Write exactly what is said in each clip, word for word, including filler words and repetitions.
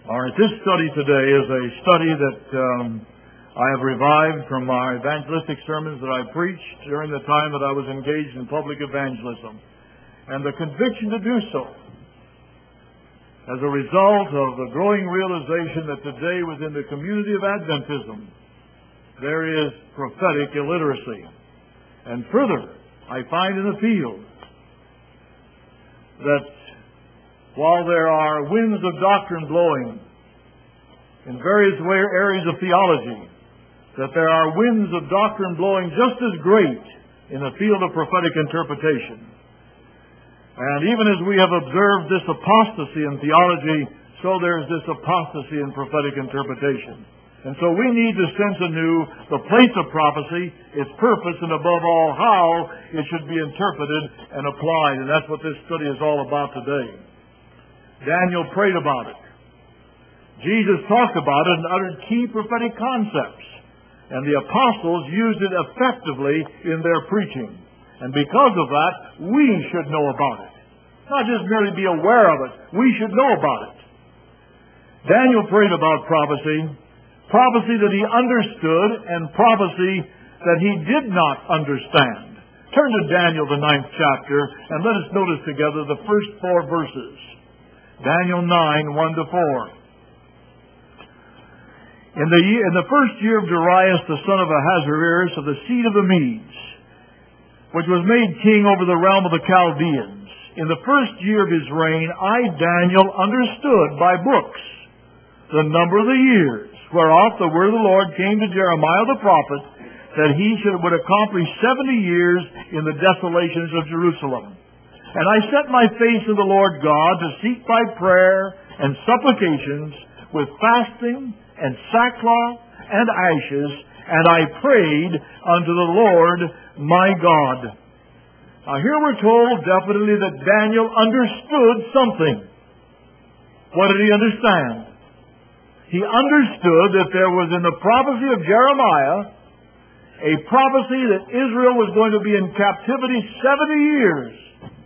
All right, this study today is a study that um, I have revived from my evangelistic sermons that I preached during the time that I was engaged in public evangelism, and the conviction to do so as a result of the growing realization that today within the community of Adventism there is prophetic illiteracy. And further, I find in the field that while there are winds of doctrine blowing in various areas of theology, that there are winds of doctrine blowing just as great in the field of prophetic interpretation. And even as we have observed this apostasy in theology, so there is this apostasy in prophetic interpretation. And so we need to sense anew the place of prophecy, its purpose, and above all, how it should be interpreted and applied. And that's what this study is all about today. Daniel prayed about it. Jesus talked about it and uttered key prophetic concepts. And the apostles used it effectively in their preaching. And because of that, we should know about it. Not just merely be aware of it. We should know about it. Daniel prayed about prophecy. Prophecy that he understood and prophecy that he did not understand. Turn to Daniel, the ninth chapter, and let us notice together the first four verses. Daniel nine, one to four. In the, year, in the first year of Darius, the son of Ahasuerus, of the seed of the Medes, which was made king over the realm of the Chaldeans, in the first year of his reign, I, Daniel, understood by books the number of the years, whereof the word of the Lord came to Jeremiah the prophet, that he should would accomplish seventy years in the desolations of Jerusalem. And I set my face to the Lord God to seek by prayer and supplications with fasting and sackcloth and ashes, and I prayed unto the Lord my God. Now here we're told definitely that Daniel understood something. What did he understand? He understood that there was in the prophecy of Jeremiah a prophecy that Israel was going to be in captivity seventy years.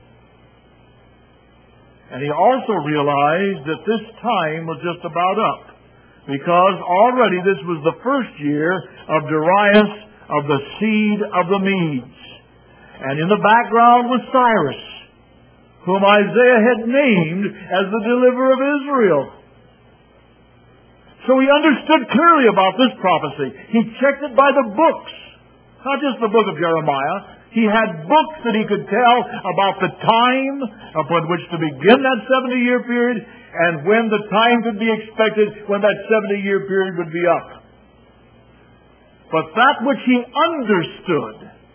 And he also realized that this time was just about up, because already this was the first year of Darius of the seed of the Medes. And in the background was Cyrus, whom Isaiah had named as the deliverer of Israel. So he understood clearly about this prophecy. He checked it by the books, not just the book of Jeremiah. He had books that he could tell about the time upon which to begin that seventy-year period and when the time could be expected when that seventy-year period would be up. But that which he understood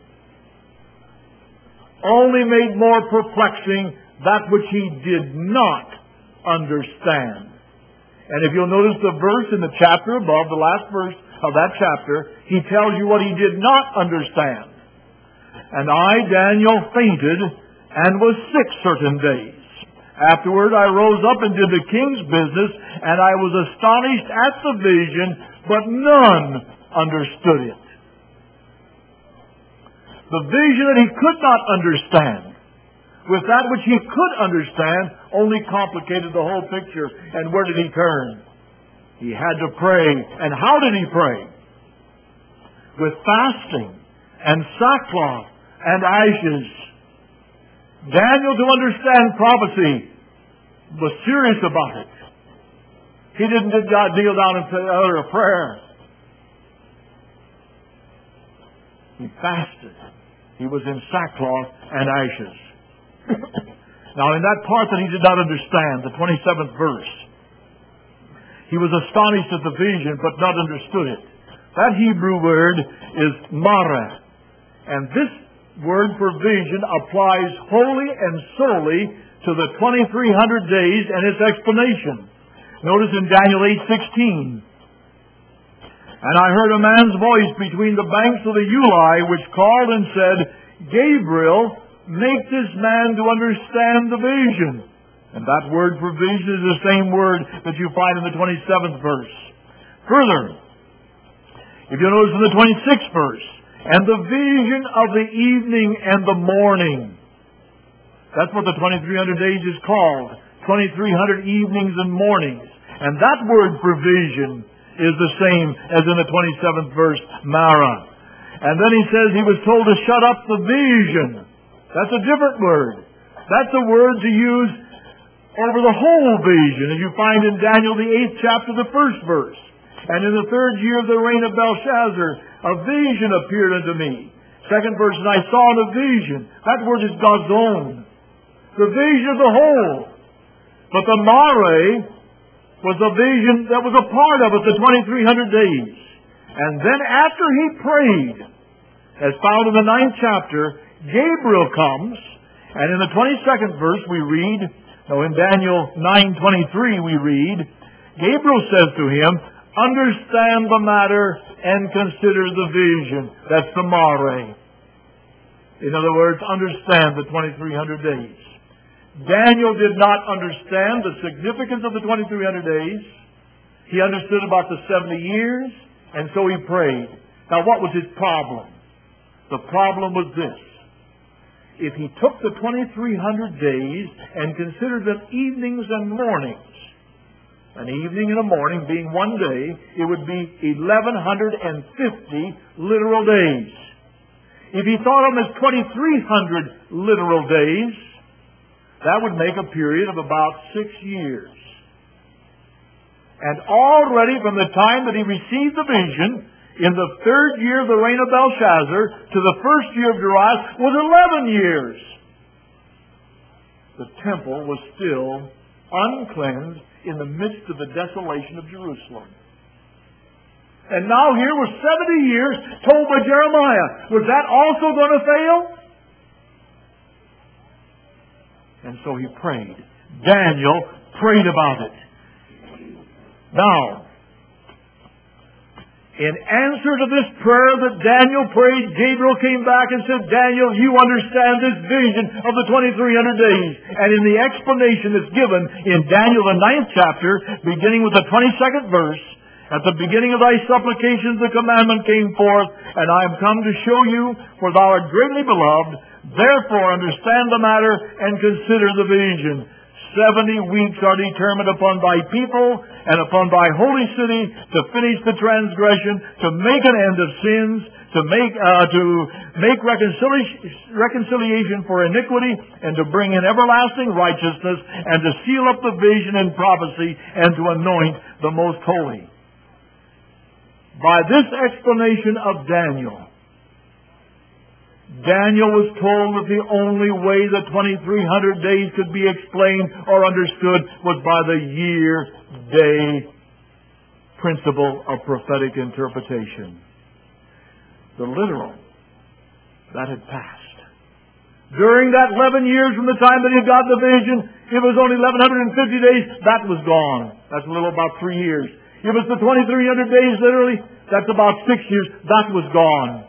only made more perplexing that which he did not understand. And if you'll notice the verse in the chapter above, the last verse of that chapter, he tells you what he did not understand. And I, Daniel, fainted and was sick certain days. Afterward I rose up and did the king's business, and I was astonished at the vision, but none understood it. The vision that he could not understand, with that which he could understand, only complicated the whole picture. And where did he turn? He had to pray. And how did he pray? With fasting and sackcloth and ashes. Daniel, to understand prophecy, was serious about it. He didn't kneel down and utter a prayer. He fasted. He was in sackcloth and ashes. Now in that part that he did not understand, the twenty-seventh verse, he was astonished at the vision, but not understood it. That Hebrew word is mara. And this word for vision applies wholly and solely to the twenty-three hundred days and its explanation. Notice in Daniel eight sixteen. And I heard a man's voice between the banks of the Ulai, which called and said, Gabriel, make this man to understand the vision. And that word for vision is the same word that you find in the twenty-seventh verse. Further, if you notice in the twenty-sixth verse, and the vision of the evening and the morning. That's what the twenty-three hundred days is called. twenty-three hundred evenings and mornings. And that word provision is the same as in the twenty-seventh verse, Mara. And then he says he was told to shut up the vision. That's a different word. That's a word to use over the whole vision, as you find in Daniel the eighth chapter, the first verse. And in the third year of the reign of Belshazzar, a vision appeared unto me. Second verse, and I saw in a vision. That word is God's own. The vision of the whole. But the mare was a vision that was a part of it, the twenty-three hundred days. And then after he prayed, as found in the ninth chapter, Gabriel comes, and in the twenty-second verse we read, no, in Daniel nine twenty-three we read, Gabriel says to him, understand the matter and consider the vision. That's the mare. In other words, understand the twenty-three hundred days. Daniel did not understand the significance of the twenty-three hundred days. He understood about the seventy years, and so he prayed. Now what was his problem? The problem was this. If he took the twenty-three hundred days and considered them evenings and mornings, an evening and a morning being one day, it would be eleven fifty literal days. If he thought of them as twenty-three hundred literal days, that would make a period of about six years. And already from the time that he received the vision, in the third year of the reign of Belshazzar to the first year of Darius was eleven years. The temple was still uncleansed in the midst of the desolation of Jerusalem. And now here were seventy years told by Jeremiah. Was that also going to fail? And so he prayed. Daniel prayed about it. Now, in answer to this prayer that Daniel prayed, Gabriel came back and said, Daniel, you understand this vision of the twenty-three hundred days. And in the explanation that's given in Daniel the ninth chapter, beginning with the twenty-second verse, at the beginning of thy supplications the commandment came forth, and I am come to show you, for thou art greatly beloved, therefore understand the matter and consider the vision. Seventy weeks are determined upon thy people and upon thy holy city to finish the transgression, to make an end of sins, to make uh, to make reconciliation, reconciliation for iniquity, and to bring in everlasting righteousness, and to seal up the vision and prophecy, and to anoint the most holy. By this explanation of Daniel, Daniel was told that the only way the twenty-three hundred days could be explained or understood was by the year-day principle of prophetic interpretation. The literal, that had passed. During that eleven years from the time that he got the vision, it was only eleven fifty days, that was gone. That's a little about three years. It was the twenty-three hundred days literally, that's about six years, that was gone.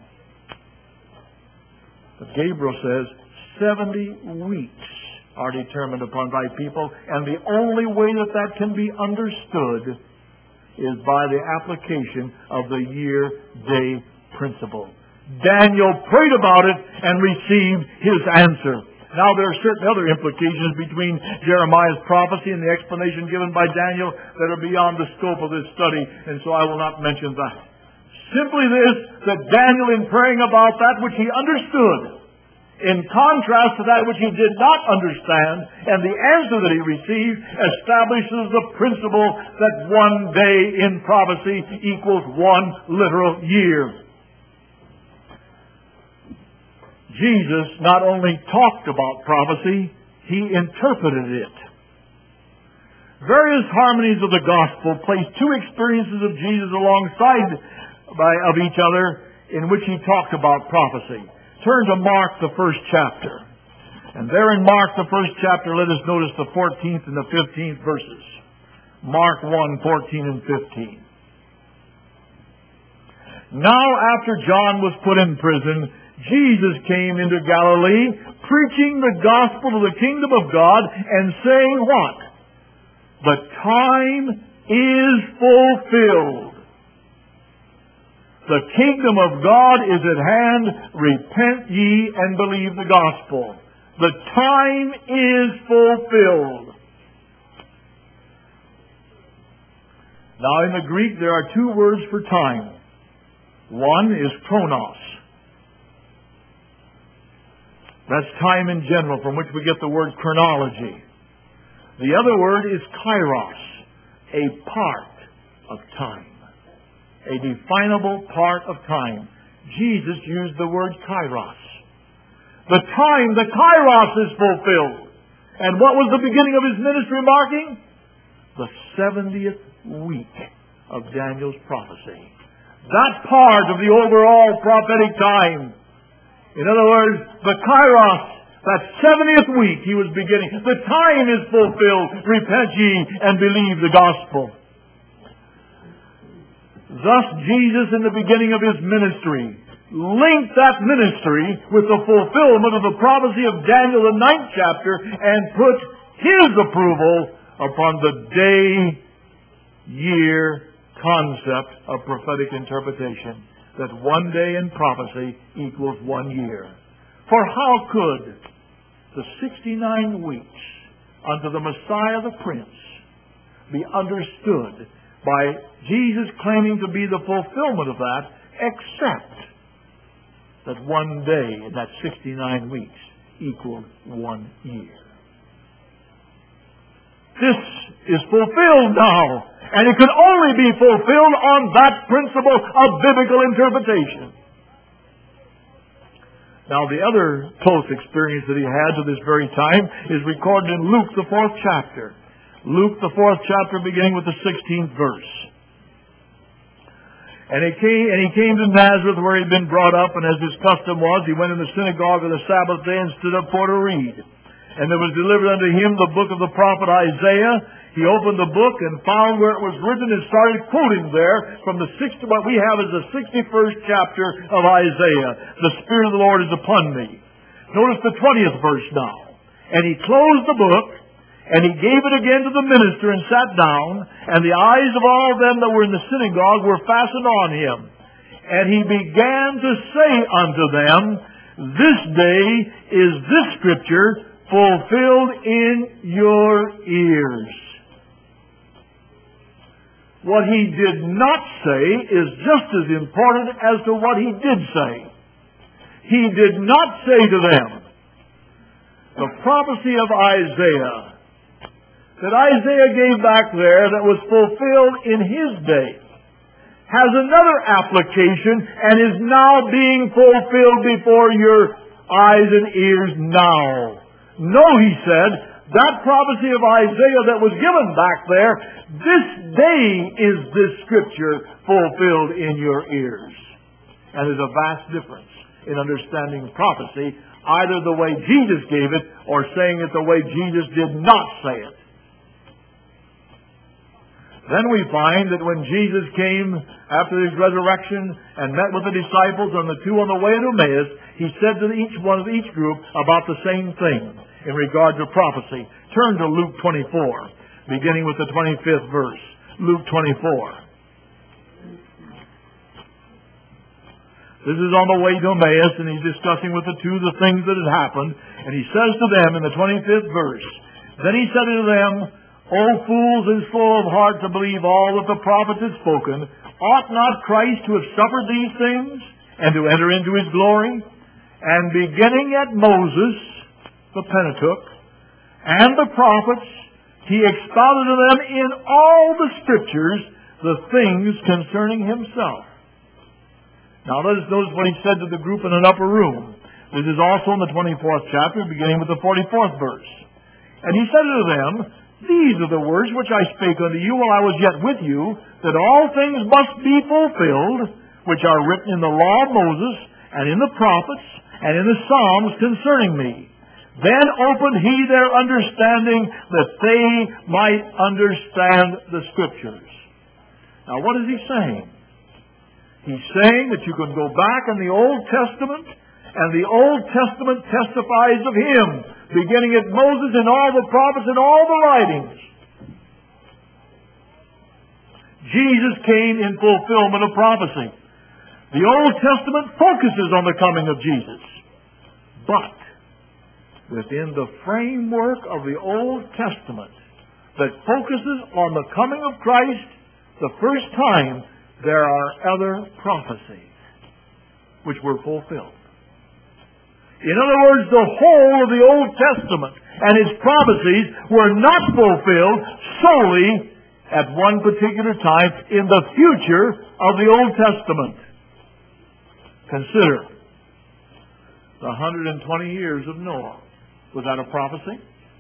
But Gabriel says, seventy weeks are determined upon thy people, and the only way that that can be understood is by the application of the year-day principle. Daniel prayed about it and received his answer. Now there are certain other implications between Jeremiah's prophecy and the explanation given by Daniel that are beyond the scope of this study, and so I will not mention that. Simply this, that Daniel, in praying about that which he understood, in contrast to that which he did not understand, and the answer that he received, establishes the principle that one day in prophecy equals one literal year. Jesus not only talked about prophecy, he interpreted it. Various harmonies of the gospel place two experiences of Jesus alongside by, of each other in which he talked about prophecy. Turn to Mark, the first chapter. And there in Mark, the first chapter, let us notice the fourteenth and the fifteenth verses. Mark one, fourteen and fifteen. Now after John was put in prison, Jesus came into Galilee, preaching the gospel of the kingdom of God, and saying what? The time is fulfilled. The kingdom of God is at hand. Repent ye and believe the gospel. The time is fulfilled. Now in the Greek there are two words for time. One is chronos. That's time in general, from which we get the word chronology. The other word is kairos, a part of time. A definable part of time. Jesus used the word kairos. The time, the kairos is fulfilled. And what was the beginning of his ministry marking? The seventieth week of Daniel's prophecy. That part of the overall prophetic time. In other words, the kairos, that seventieth week he was beginning. The time is fulfilled. Repent ye and believe the gospel. Thus Jesus, in the beginning of his ministry, linked that ministry with the fulfillment of the prophecy of Daniel, the ninth chapter, and put his approval upon the day, year, concept of prophetic interpretation. That one day in prophecy equals one year. For how could the sixty-nine weeks unto the Messiah the Prince be understood by Jesus claiming to be the fulfillment of that, except that one day in that sixty-nine weeks equaled one year? This is fulfilled now, and it can only be fulfilled on that principle of biblical interpretation. Now, the other close experience that he had to this very time is recorded in Luke, the fourth chapter. Luke, the fourth chapter, beginning with the sixteenth verse. And he came, and he came to Nazareth, where he had been brought up, and as his custom was, he went in the synagogue on the Sabbath day and stood up for to read. And there was delivered unto him the book of the prophet Isaiah. He opened the book and found where it was written and started quoting there from the sixty, what we have is the sixty-first chapter of Isaiah. The Spirit of the Lord is upon me. Notice the twentieth verse now. And he closed the book, and he gave it again to the minister and sat down, and the eyes of all them that were in the synagogue were fastened on him. And he began to say unto them, This day is this scripture fulfilled in your ears. What he did not say is just as important as to what he did say. He did not say to them, the prophecy of Isaiah, that Isaiah gave back there that was fulfilled in his day, has another application and is now being fulfilled before your eyes and ears now. No, he said, that prophecy of Isaiah that was given back there, this day is this scripture fulfilled in your ears. And there's a vast difference in understanding prophecy, either the way Jesus gave it or saying it the way Jesus did not say it. Then we find that when Jesus came after his resurrection and met with the disciples and the two on the way to Emmaus, he said to each one of each group about the same thing in regard to prophecy. Turn to Luke twenty-four, beginning with the twenty-fifth verse. Luke twenty-four. This is on the way to Emmaus, and he's discussing with the two the things that had happened. And he says to them in the twenty-fifth verse, Then he said unto them, O fools and slow of heart to believe all that the prophets had spoken, ought not Christ to have suffered these things, and to enter into his glory? And beginning at Moses, the Pentateuch, and the prophets, he expounded to them in all the scriptures the things concerning himself. Now let us notice what he said to the group in an upper room. This is also in the twenty-fourth chapter, beginning with the forty-fourth verse. And he said to them, These are the words which I spake unto you while I was yet with you, that all things must be fulfilled, which are written in the law of Moses, and in the prophets, and in the Psalms concerning me. Then opened he their understanding, that they might understand the Scriptures. Now what is he saying? He's saying that you can go back in the Old Testament, and the Old Testament testifies of him, beginning at Moses and all the prophets and all the writings. Jesus came in fulfillment of prophecy. The Old Testament focuses on the coming of Jesus. But within the framework of the Old Testament that focuses on the coming of Christ, the first time there are other prophecies which were fulfilled. In other words, the whole of the Old Testament and its prophecies were not fulfilled solely at one particular time in the future of the Old Testament. Consider the one hundred twenty years of Noah. Was that a prophecy?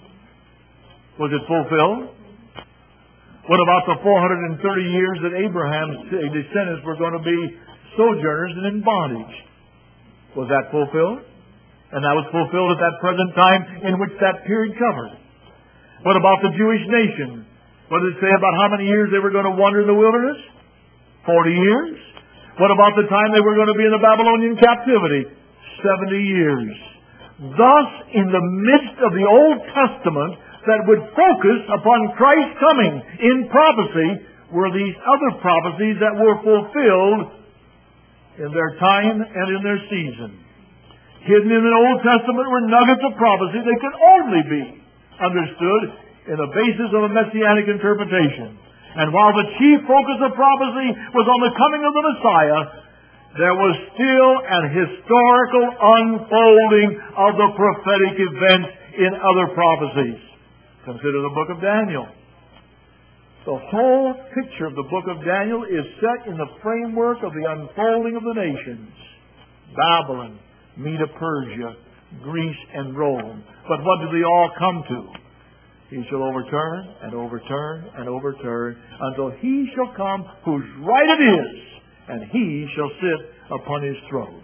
Was it fulfilled? What about the four hundred thirty years that Abraham's descendants were going to be sojourners and in bondage? Was that fulfilled? And that was fulfilled at that present time in which that period covered. What about the Jewish nation? What did it say about how many years they were going to wander in the wilderness? Forty years. What about the time they were going to be in the Babylonian captivity? Seventy years. Thus, in the midst of the Old Testament that would focus upon Christ's coming in prophecy were these other prophecies that were fulfilled in their time and in their season. Hidden in the Old Testament were nuggets of prophecy that could only be understood in the basis of a messianic interpretation. And while the chief focus of prophecy was on the coming of the Messiah, there was still an historical unfolding of the prophetic events in other prophecies. Consider the book of Daniel. The whole picture of the book of Daniel is set in the framework of the unfolding of the nations. Babylon, Medo-Persia, Greece, and Rome. But what do they all come to? He shall overturn and overturn and overturn until he shall come whose right it is, and he shall sit upon his throne.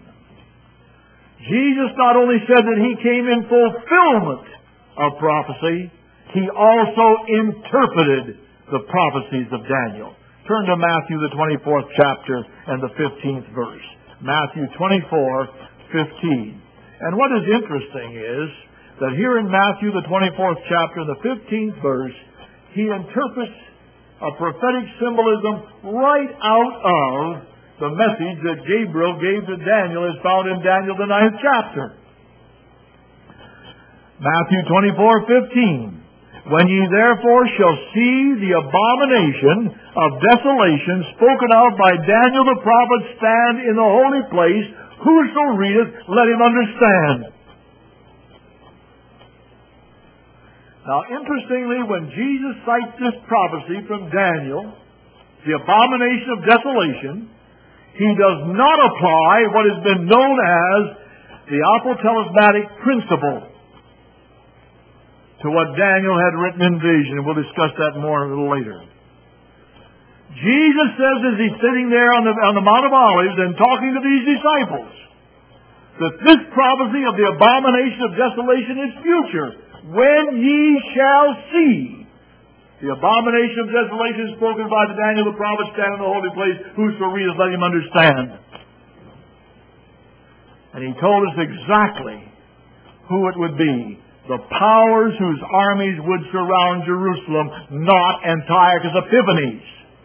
Jesus not only said that he came in fulfillment of prophecy, he also interpreted the prophecies of Daniel. Turn to Matthew, the twenty-fourth chapter and the fifteenth verse. Matthew twenty-four, fifteen. And what is interesting is that here in Matthew, the twenty-fourth chapter and the fifteenth verse, he interprets a prophetic symbolism right out of the message that Gabriel gave to Daniel as found in Daniel, the ninth chapter. Matthew twenty-four, fifteen. When ye therefore shall see the abomination of desolation spoken of by Daniel the prophet stand in the holy place, whoso readeth, let him understand. Now, interestingly, when Jesus cites this prophecy from Daniel, the abomination of desolation, he does not apply what has been known as the apotalismatic principle to what Daniel had written in vision. And we'll discuss that more a little later. Jesus says as he's sitting there on the, on the Mount of Olives and talking to these disciples, that this prophecy of the abomination of desolation is future. When ye shall see the abomination of desolation spoken by Daniel the prophet stand in the holy place, whoso readeth, let him understand. And he told us exactly who it would be. The powers whose armies would surround Jerusalem, not Antiochus Epiphanes.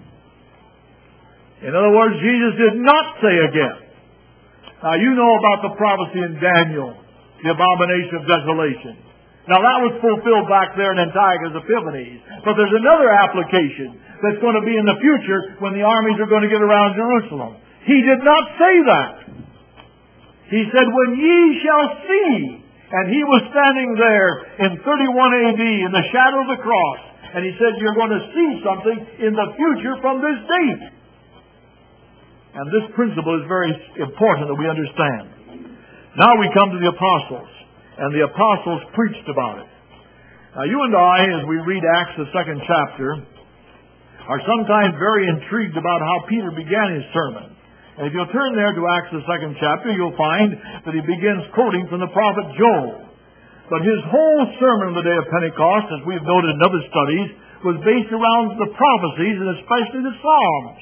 In other words, Jesus did not say again. Now, you know about the prophecy in Daniel, the abomination of desolation. Now, that was fulfilled back there in Antiochus Epiphanes. But there's another application that's going to be in the future when the armies are going to get around Jerusalem. He did not say that. He said, when ye shall see. And he was standing there in thirty-one A D in the shadow of the cross. And he said, you're going to see something in the future from this date. And this principle is very important that we understand. Now we come to the apostles. And the apostles preached about it. Now you and I, as we read Acts the second chapter, are sometimes very intrigued about how Peter began his sermon. And if you'll turn there to Acts the second chapter, you'll find that he begins quoting from the prophet Joel. But his whole sermon on the day of Pentecost, as we've noted in other studies, was based around the prophecies and especially the Psalms.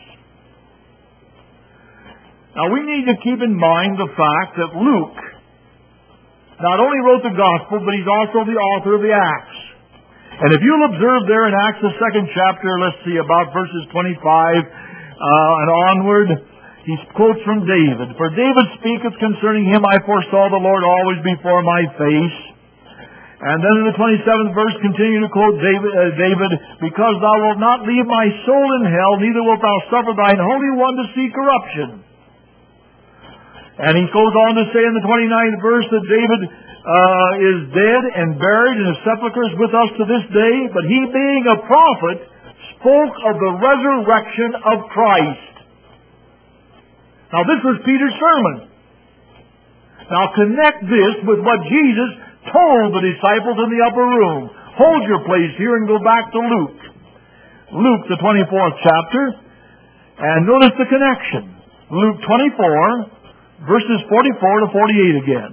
Now we need to keep in mind the fact that Luke not only wrote the Gospel, but he's also the author of the Acts. And if you'll observe there in Acts the second chapter, let's see, about verses twenty-five uh, and onward, he quotes from David. For David speaketh concerning him, I foresaw the Lord always before my face, And then in the twenty-seventh verse, continue to quote David, uh, David, because thou wilt not leave my soul in hell, neither wilt thou suffer thine Holy One to see corruption. And he goes on to say in the twenty-ninth verse that David uh, is dead and buried, and his sepulchre is with us to this day. But he, being a prophet, spoke of the resurrection of Christ. Now this was Peter's sermon. Now connect this with what Jesus told the disciples in the upper room. Hold your place here and go back to Luke. Luke, the twenty-fourth chapter, and notice the connection. Luke twenty-four, verses forty-four to forty-eight again.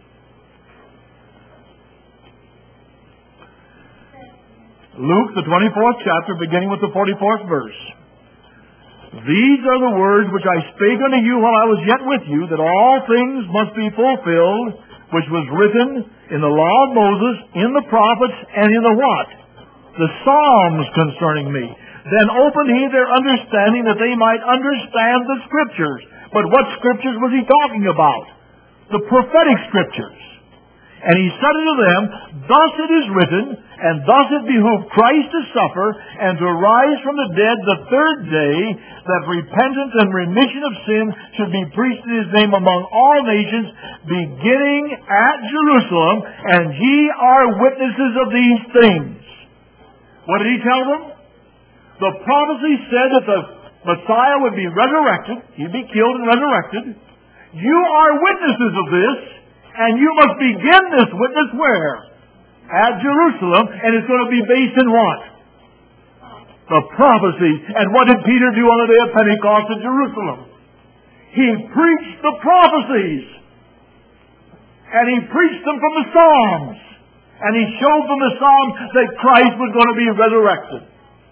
Luke, the twenty-fourth chapter, beginning with the forty-fourth verse. These are the words which I spake unto you while I was yet with you, that all things must be fulfilled, which was written in the law of Moses, in the prophets, and in the what? The Psalms concerning me. Then opened he their understanding that they might understand the Scriptures. But what Scriptures was he talking about? The prophetic Scriptures. And he said unto them, thus it is written, and thus it behooved Christ to suffer, and to rise from the dead the third day, that repentance and remission of sin should be preached in his name among all nations, beginning at Jerusalem, and ye are witnesses of these things. What did he tell them? The prophecy said that the Messiah would be resurrected. He'd be killed and resurrected. You are witnesses of this, and you must begin this witness where? At Jerusalem, and it's going to be based in what? The prophecy. And what did Peter do on the day of Pentecost at Jerusalem? He preached the prophecies. And he preached them from the Psalms. And he showed from the Psalms that Christ was going to be resurrected.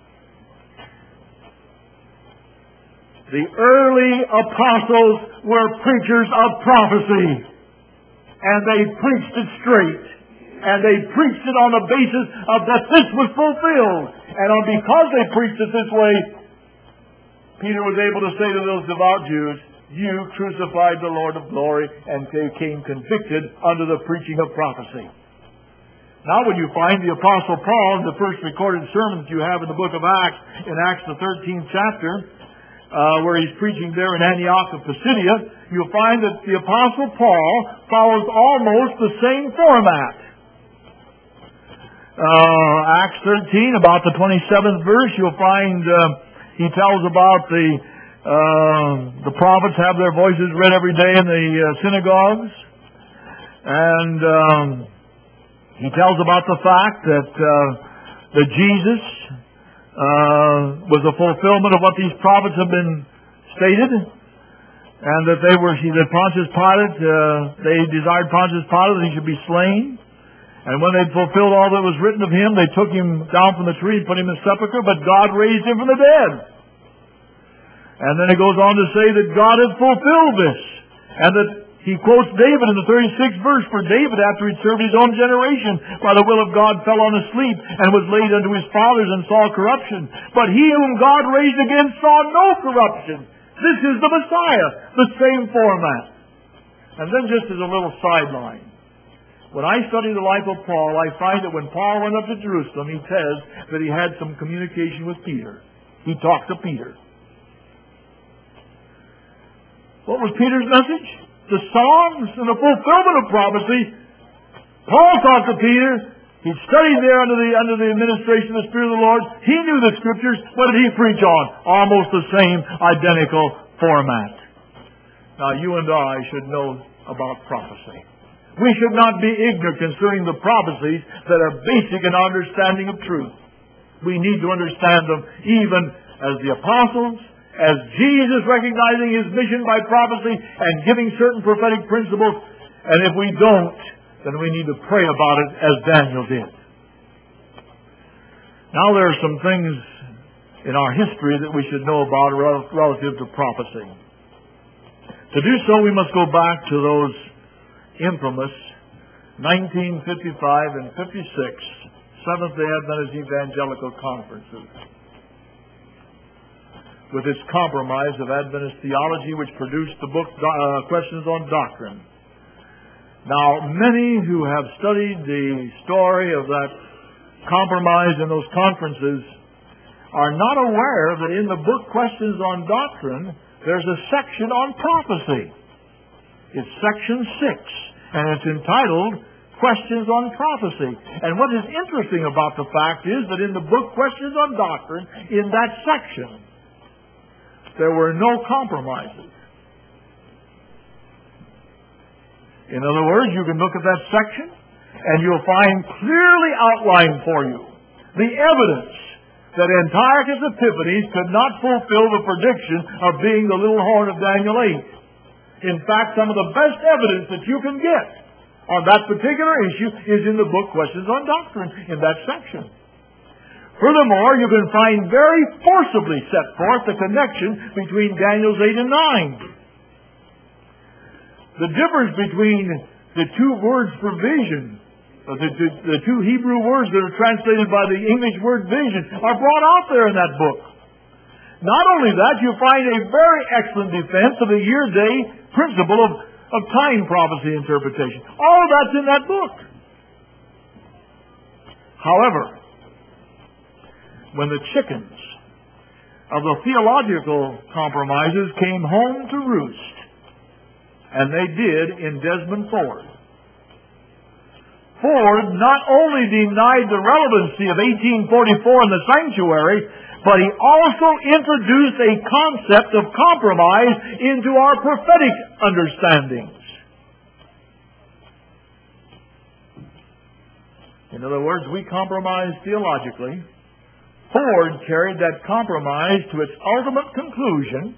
The early apostles were preachers of prophecy. And they preached it straight. And they preached it on the basis of that this was fulfilled. And on because they preached it this way, Peter was able to say to those devout Jews, you crucified the Lord of glory, and they came convicted under the preaching of prophecy. Now when you find the Apostle Paul in the first recorded sermon that you have in the book of Acts, in Acts the thirteenth chapter, uh, where he's preaching there in Antioch of Pisidia, you'll find that the Apostle Paul follows almost the same format. Uh, Acts thirteen, about the twenty-seventh verse, you'll find uh, he tells about the uh, the prophets have their voices read every day in the uh, synagogues, and um, he tells about the fact that uh, that Jesus uh, was a fulfillment of what these prophets have been stated, and that they were that Pontius Pilate uh, they desired Pontius Pilate that he should be slain. And when they'd fulfilled all that was written of him, they took him down from the tree and put him in the sepulchre, but God raised him from the dead. And then it goes on to say that God had fulfilled this. And that he quotes David in the thirty-sixth verse, for David, after he'd served his own generation, by the will of God fell on asleep, and was laid unto his fathers, and saw corruption. But he whom God raised again saw no corruption. This is the Messiah, the same format. And then just as a little sideline, when I study the life of Paul, I find that when Paul went up to Jerusalem, he says that he had some communication with Peter. He talked to Peter. What was Peter's message? The Psalms and the fulfillment of prophecy. Paul talked to Peter. He'd studied there under the, under the administration of the Spirit of the Lord. He knew the Scriptures. What did he preach on? Almost the same identical format. Now you and I should know about prophecy. We should not be ignorant concerning the prophecies that are basic in our understanding of truth. We need to understand them even as the apostles, as Jesus recognizing his mission by prophecy and giving certain prophetic principles. And if we don't, then we need to pray about it as Daniel did. Now there are some things in our history that we should know about relative to prophecy. To do so, we must go back to those infamous nineteen fifty-five and fifty-six Seventh-day Adventist Evangelical Conferences, with its compromise of Adventist theology, which produced the book uh, Questions on Doctrine. Now, many who have studied the story of that compromise in those conferences are not aware that in the book Questions on Doctrine, there's a section on prophecy. It's section six, and it's entitled Questions on Prophecy. And what is interesting about the fact is that in the book Questions on Doctrine, in that section, there were no compromises. In other words, you can look at that section and you'll find clearly outlined for you the evidence that Antiochus Epiphanes could not fulfill the prediction of being the little horn of Daniel eight. In fact, some of the best evidence that you can get on that particular issue is in the book Questions on Doctrine, in that section. Furthermore, you can find very forcibly set forth the connection between Daniel's eight and nine. The difference between the two words for vision, the, the, the two Hebrew words that are translated by the English word vision, are brought out there in that book. Not only that, you find a very excellent defense of the year-day principle of, of time prophecy interpretation. All of that's in that book. However, when the chickens of the theological compromises came home to roost, and they did in Desmond Ford, Ford not only denied the relevancy of eighteen forty-four in the sanctuary, but he also introduced a concept of compromise into our prophetic understandings. In other words, we compromise theologically. Ford carried that compromise to its ultimate conclusion.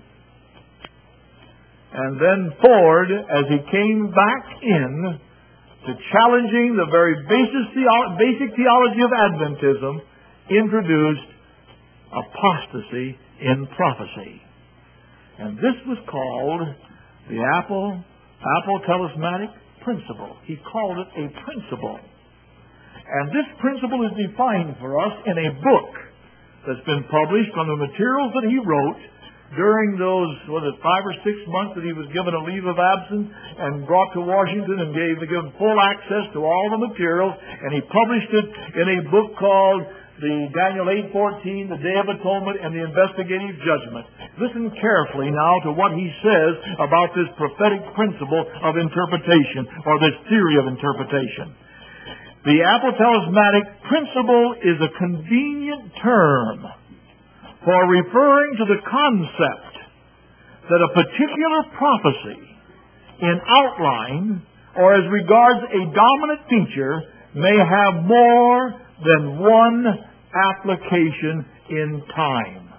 And then Ford, as he came back in to challenging the very basic, theo- basic theology of Adventism, introduced apostasy in prophecy. And this was called the Apple, Apple Talismanic Principle. He called it a principle. And this principle is defined for us in a book that's been published from the materials that he wrote during those, was it five or six months that he was given a leave of absence and brought to Washington and gave given full access to all the materials, and he published it in a book called the Daniel eight fourteen, the Day of Atonement, and the Investigative Judgment. Listen carefully now to what he says about this prophetic principle of interpretation, or this theory of interpretation. The Apple Talismanic Principle is a convenient term for referring to the concept that a particular prophecy in outline or as regards a dominant feature may have more than one application in time.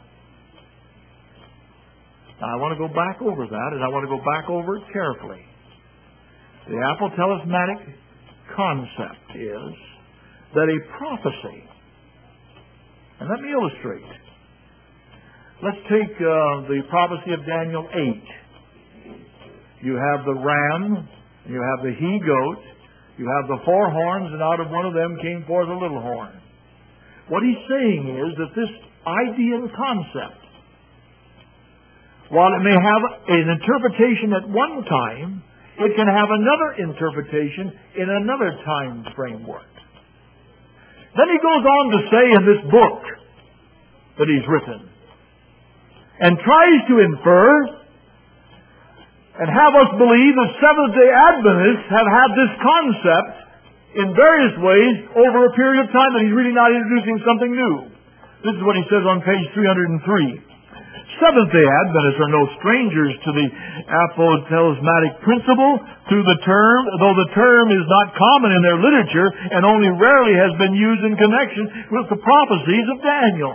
Now I want to go back over that, and I want to go back over it carefully. The Apple Talismanic concept is that a prophecy, and let me illustrate. Let's take uh, the prophecy of Daniel eight. You have the ram, you have the he-goat, you have the four horns, and out of one of them came forth a little horn. What he's saying is that this idea and concept, while it may have an interpretation at one time, it can have another interpretation in another time framework. Then he goes on to say in this book that he's written, and tries to infer and have us believe that Seventh-day Adventists have had this concept in various ways over a period of time, that he's really not introducing something new. This is what he says on page three hundred three. Seventh-day Adventists are no strangers to the apostolic principle, to the term, though the term is not common in their literature and only rarely has been used in connection with the prophecies of Daniel.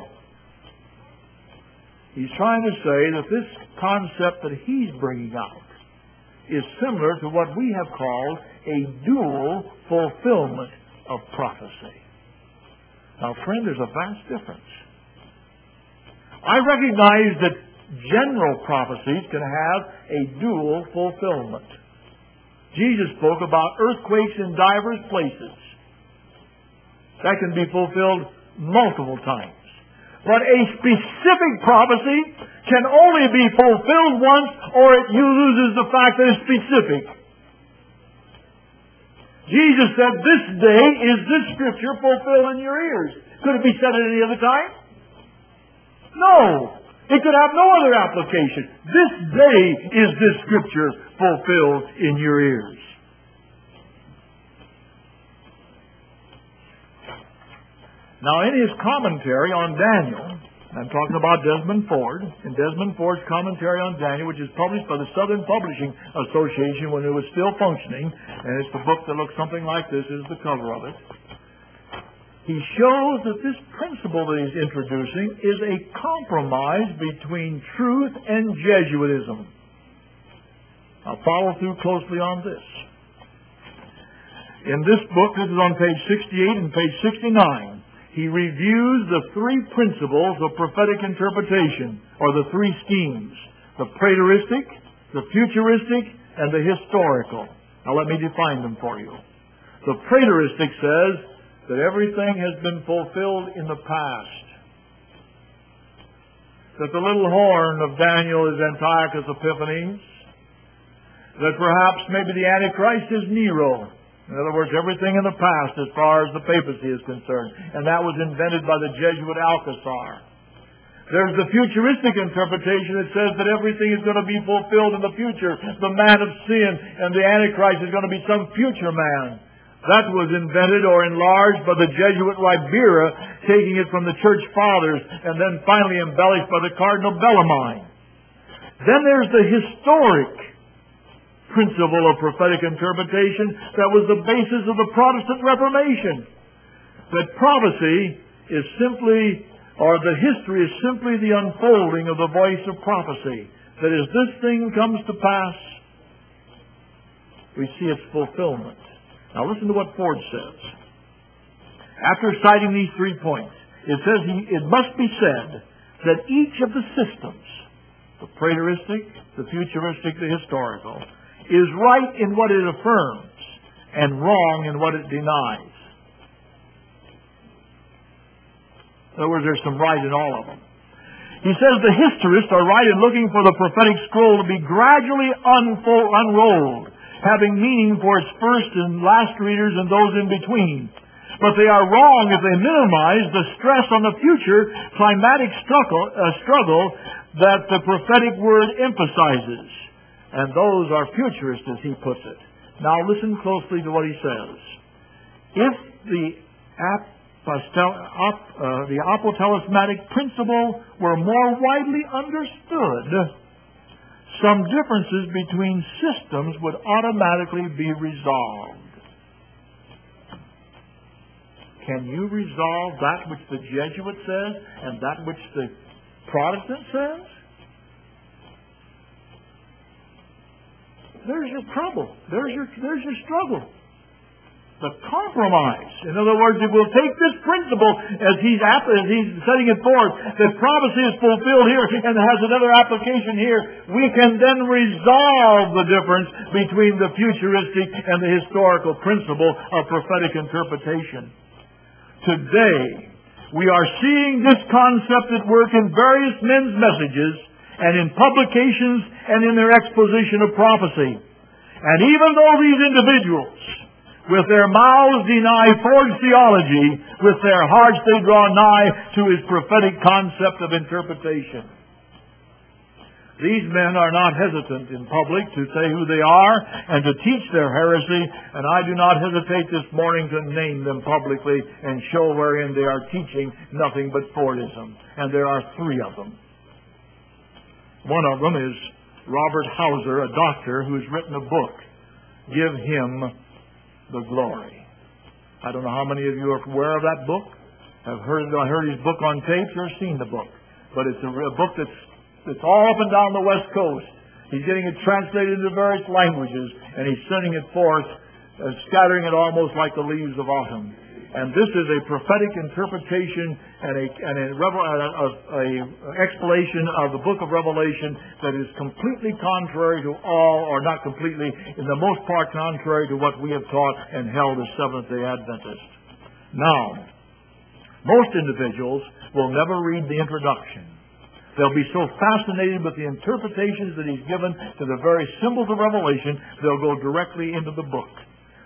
He's trying to say that this concept that he's bringing out is similar to what we have called a dual fulfillment of prophecy. Now, friend, there's a vast difference. I recognize that general prophecies can have a dual fulfillment. Jesus spoke about earthquakes in divers places. That can be fulfilled multiple times. But a specific prophecy can only be fulfilled once, or it loses the fact that it's specific. Jesus said, this day is this Scripture fulfilled in your ears. Could it be said at any other time? No. It could have no other application. This day is this Scripture fulfilled in your ears. Now, in his commentary on Daniel, I'm talking about Desmond Ford, in Desmond Ford's commentary on Daniel, which is published by the Southern Publishing Association when it was still functioning, and it's the book that looks something like this, is the cover of it. He shows that this principle that he's introducing is a compromise between truth and Jesuitism. I'll follow through closely on this. In this book, this is on page sixty-eight and page sixty-nine, he reviews the three principles of prophetic interpretation, or the three schemes: the preteristic, the futuristic, and the historical. Now let me define them for you. The preteristic says that everything has been fulfilled in the past. That the little horn of Daniel is Antiochus Epiphanes. That perhaps maybe the Antichrist is Nero. In other words, everything in the past as far as the papacy is concerned. And that was invented by the Jesuit Alcazar. There's the futuristic interpretation that says that everything is going to be fulfilled in the future. The man of sin and the Antichrist is going to be some future man. That was invented or enlarged by the Jesuit Ribera, taking it from the Church Fathers, and then finally embellished by the Cardinal Bellarmine. Then there's the historic principle of prophetic interpretation that was the basis of the Protestant Reformation. That prophecy is simply, or the history is simply the unfolding of the voice of prophecy. That as this thing comes to pass, we see its fulfillment. Now listen to what Ford says. After citing these three points, it says he, it must be said that each of the systems, the preteristic, the futuristic, the historical, is right in what it affirms and wrong in what it denies. In other words, there's some right in all of them. He says the historists are right in looking for the prophetic scroll to be gradually unfold, unrolled, having meaning for its first and last readers and those in between. But they are wrong if they minimize the stress on the future climatic struggle, uh, struggle that the prophetic word emphasizes. And those are futurists, as he puts it. Now listen closely to what he says. If the apostel, op, uh, the apostolic principle were more widely understood, some differences between systems would automatically be resolved. Can you resolve that which the Jesuit says and that which the Protestant says? There's your trouble. There's your, there's your struggle. The compromise. In other words, if we'll take this principle as he's, as he's setting it forth, that prophecy is fulfilled here and has another application here, we can then resolve the difference between the futuristic and the historical principle of prophetic interpretation. Today, we are seeing this concept at work in various men's messages and in publications and in their exposition of prophecy. And even though these individuals, with their mouths deny Ford's theology, with their hearts they draw nigh to his prophetic concept of interpretation. These men are not hesitant in public to say who they are and to teach their heresy, and I do not hesitate this morning to name them publicly and show wherein they are teaching nothing but Fordism. And there are three of them. One of them is Robert Hauser, a doctor who has written a book, Give Him the Glory. I don't know how many of you are aware of that book, have heard, heard his book on tapes, or seen the book. But it's a, a book that's, that's all up and down the West Coast. He's getting it translated into various languages, and he's sending it forth, uh, scattering it almost like the leaves of autumn. And this is a prophetic interpretation and a, and a, a, a explanation of the book of Revelation that is completely contrary to all, or not completely, in the most part contrary to what we have taught and held as Seventh-day Adventists. Now, most individuals will never read the introduction. They'll be so fascinated with the interpretations that he's given to the very symbols of Revelation, they'll go directly into the book.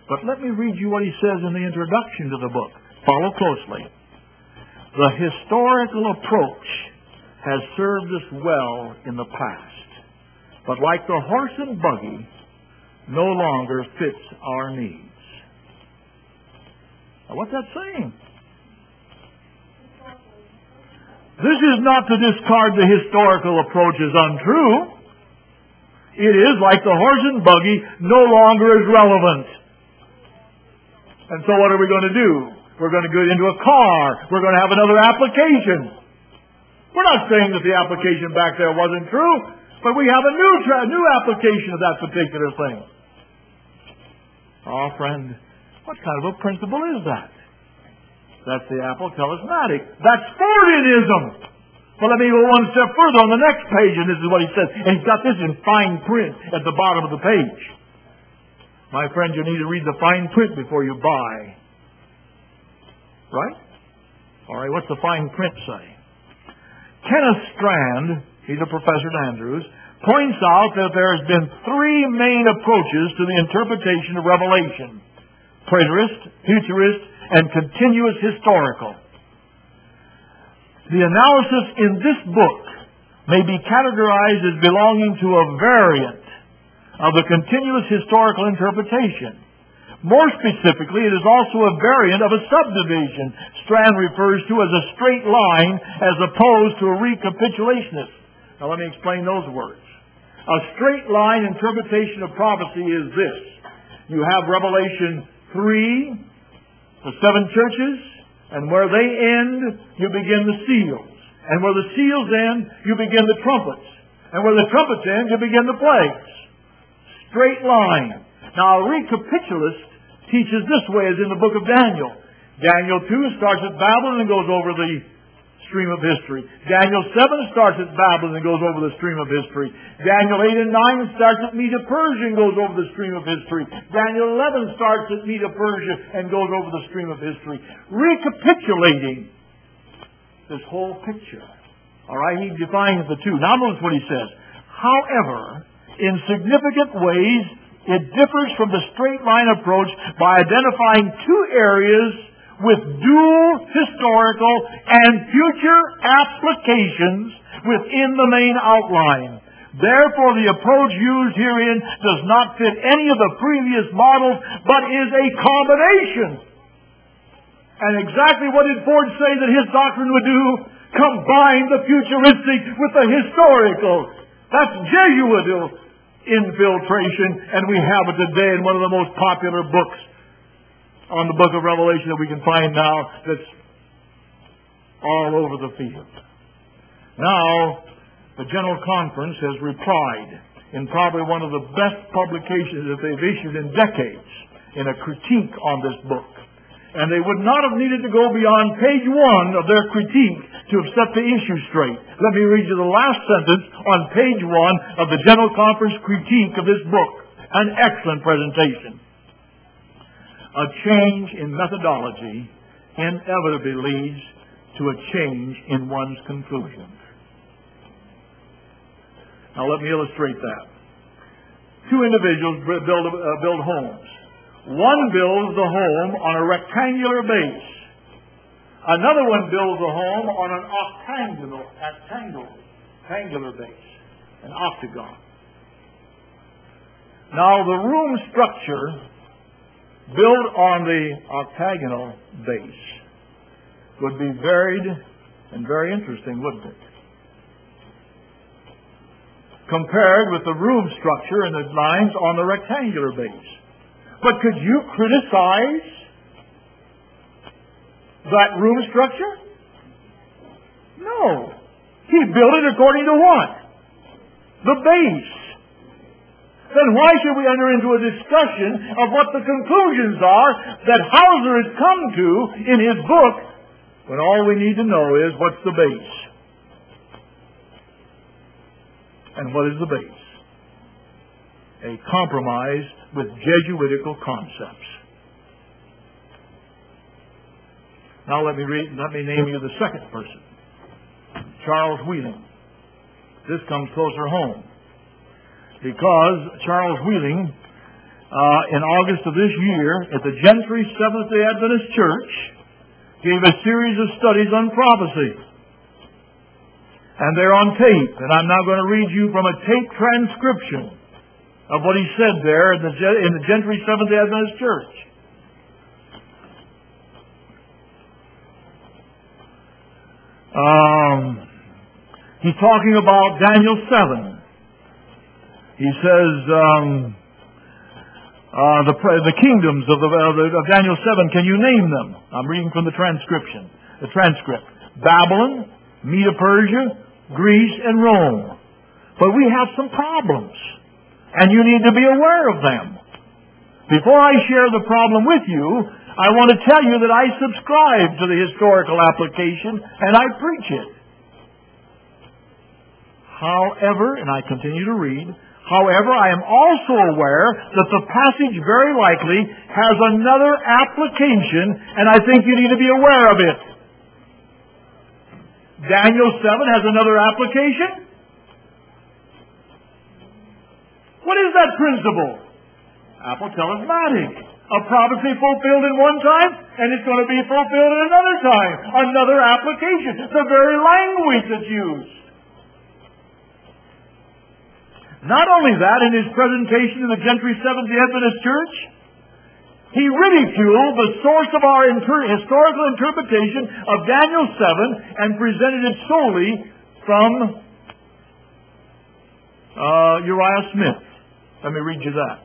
But let me read you what he says in the introduction to the book. Follow closely. The historical approach has served us well in the past, but like the horse and buggy, no longer fits our needs. Now, what's that saying? This is not to discard the historical approach as untrue. It is, like the horse and buggy, no longer as relevant. And so what are we going to do? We're going to get into a car. We're going to have another application. We're not saying that the application back there wasn't true, but we have a new tra- new application of that particular thing. Oh, friend, what kind of a principle is that? That's the apple telesmatic. That's Fordianism. Well, let me go one step further on the next page, and this is what he says. And he's got this in fine print at the bottom of the page. My friend, you need to read the fine print before you buy. Right? All right, what's the fine print say? Kenneth Strand, he's a professor at Andrews, points out that there has been three main approaches to the interpretation of Revelation: preterist, futurist, and continuous historical. The analysis in this book may be categorized as belonging to a variant of the continuous historical interpretation. More specifically, it is also a variant of a subdivision Strand refers to as a straight line as opposed to a recapitulationist. Now let me explain those words. A straight line interpretation of prophecy is this. You have Revelation three, the seven churches, and where they end, you begin the seals. And where the seals end, you begin the trumpets. And where the trumpets end, you begin the plagues. Straight line. Now, a recapitulist teaches this way, as in the book of Daniel. Daniel two starts at Babylon and goes over the stream of history. Daniel seven starts at Babylon and goes over the stream of history. Daniel eight and nine starts at Medo-Persia and goes over the stream of history. Daniel eleven starts at Medo-Persia and goes over the stream of history. Recapitulating this whole picture. All right, he defines the two. Now notice what he says. However, in significant ways, it differs from the straight line approach by identifying two areas with dual historical and future applications within the main outline. Therefore, the approach used herein does not fit any of the previous models, but is a combination. And exactly what did Ford say that his doctrine would do? Combine the futuristic with the historical. That's Jesuit infiltration, and we have it today in one of the most popular books on the book of Revelation that we can find now, that's all over the field. Now, the General Conference has replied in probably one of the best publications that they've issued in decades in a critique on this book. And they would not have needed to go beyond page one of their critique to have set the issue straight. Let me read you the last sentence on page one of the General Conference critique of this book. An excellent presentation. A change in methodology inevitably leads to a change in one's conclusions. Now let me illustrate that. Two individuals build, uh, build homes. One builds the home on a rectangular base. Another one builds a home on an octagonal, octagonal, rectangular base, an octagon. Now the room structure built on the octagonal base would be varied and very interesting, wouldn't it? Compared with the room structure and the lines on the rectangular base. But could you criticize that room structure? No. He built it according to what? The base. Then why should we enter into a discussion of what the conclusions are that Hauser has come to in his book, when all we need to know is what's the base? And what is the base? A compromise with Jesuitical concepts. Now let me read, let me name you the second person. Charles Wheeling. This comes closer home. Because Charles Wheeling uh, in August of this year at the Gentry Seventh-day Adventist Church gave a series of studies on prophecy. And they're on tape. And I'm now going to read you from a tape transcription of what he said there in the, in the Gentry Seventh-day Adventist Church. Um, he's talking about Daniel seven. He says, um, uh, the, the kingdoms of, the, of, the, of Daniel seven, can you name them? I'm reading from the transcription, the transcript. Babylon, Medo-Persia, Greece, and Rome. But we have some problems, and you need to be aware of them. Before I share the problem with you, I want to tell you that I subscribe to the historical application, and I preach it. However, and I continue to read, however, I am also aware that the passage very likely has another application, and I think you need to be aware of it. Daniel seven has another application. What is that principle? Apotalismatic. A prophecy fulfilled in one time, and it's going to be fulfilled at another time. Another application. The very language that's used. Not only that, in his presentation to the Gentry Seventh-day Adventist Church, he ridiculed the source of our inter- historical interpretation of Daniel seven and presented it solely from uh, Uriah Smith. Let me read you that.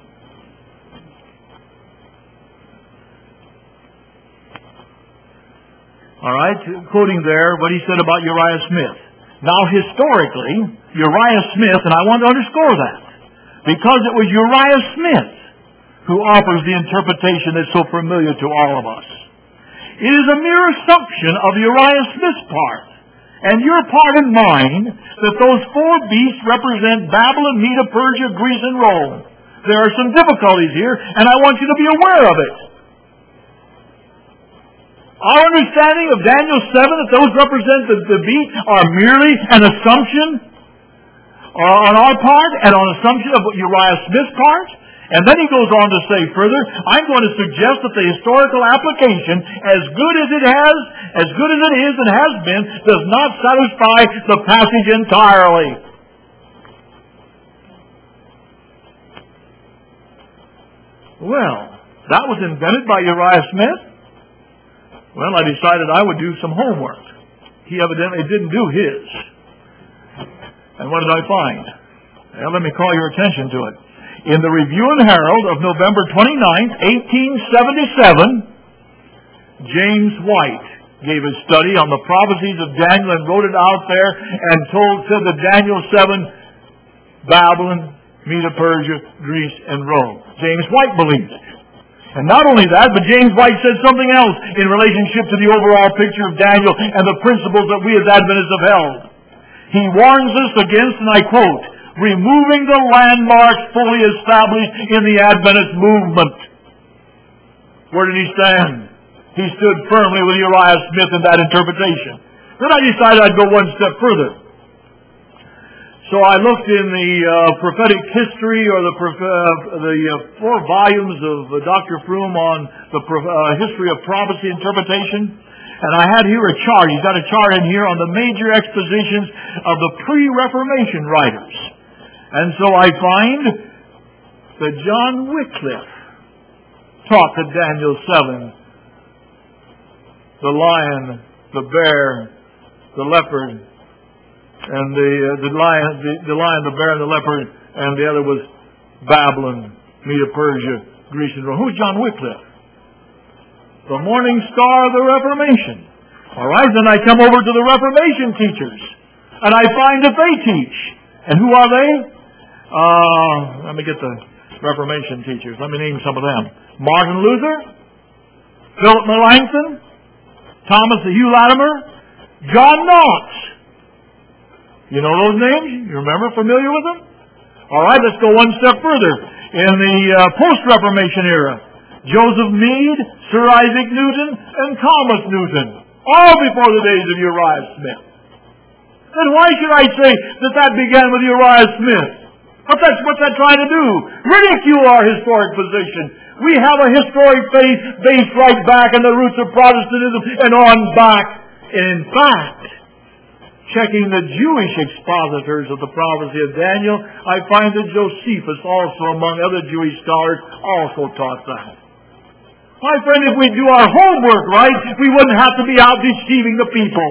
All right, quoting there what he said about Uriah Smith. Now, historically, Uriah Smith, and I want to underscore that, because it was Uriah Smith who offers the interpretation that's so familiar to all of us. It is a mere assumption of Uriah Smith's part, and your part and mine, that those four beasts represent Babylon, Medo-Persia, Greece, and Rome. There are some difficulties here, and I want you to be aware of it. Our understanding of Daniel seven, that those represent the, the beast, are merely an assumption uh, on our part and an assumption of Uriah Smith's part. And then he goes on to say further, I'm going to suggest that the historical application, as good as it has, as good as it is and has been, does not satisfy the passage entirely. Well, that was invented by Uriah Smith. Well, I decided I would do some homework. He evidently didn't do his. And what did I find? Well, let me call your attention to it. In the Review and Herald of November twenty-ninth, eighteen seventy-seven, James White gave a study on the prophecies of Daniel and wrote it out there and told, said that Daniel seven, Babylon, Medo-Persia, Greece, and Rome. James White believes it. And not only that, but James White said something else in relationship to the overall picture of Daniel and the principles that we as Adventists have held. He warns us against, and I quote, removing the landmarks fully established in the Adventist movement. Where did he stand? He stood firmly with Uriah Smith in that interpretation. Then I decided I'd go one step further. So I looked in the uh, prophetic history, or the uh, the uh, four volumes of uh, Doctor Froome on the pro- uh, history of prophecy interpretation, and I had here a chart. He's got a chart in here on the major expositions of the pre-Reformation writers. And so I find that John Wycliffe taught that Daniel seven, the lion, the bear, the leopard, and the uh, the lion, the, the lion, the bear, and the leopard, and the other was Babylon, Medo-Persia, Greece, and Rome. Who's John Wycliffe? The morning star of the Reformation. All right, then I come over to the Reformation teachers, and I find that they teach. And who are they? Uh, let me get the Reformation teachers. Let me name some of them: Martin Luther, Philip Melanchthon, Thomas the Hugh Latimer, John Knox. You know those names? You remember? Familiar with them? All right, let's go one step further. In the uh, post-Reformation era, Joseph Meade, Sir Isaac Newton, and Thomas Newton, all before the days of Uriah Smith. Then why should I say that that began with Uriah Smith? What's that, what's that trying to do? Ridicule our historic position. We have a historic faith based right back in the roots of Protestantism and on back. And in fact, checking the Jewish expositors of the prophecy of Daniel, I find that Josephus, also among other Jewish scholars, also taught that. My friend, if we do our homework right, we wouldn't have to be out deceiving the people.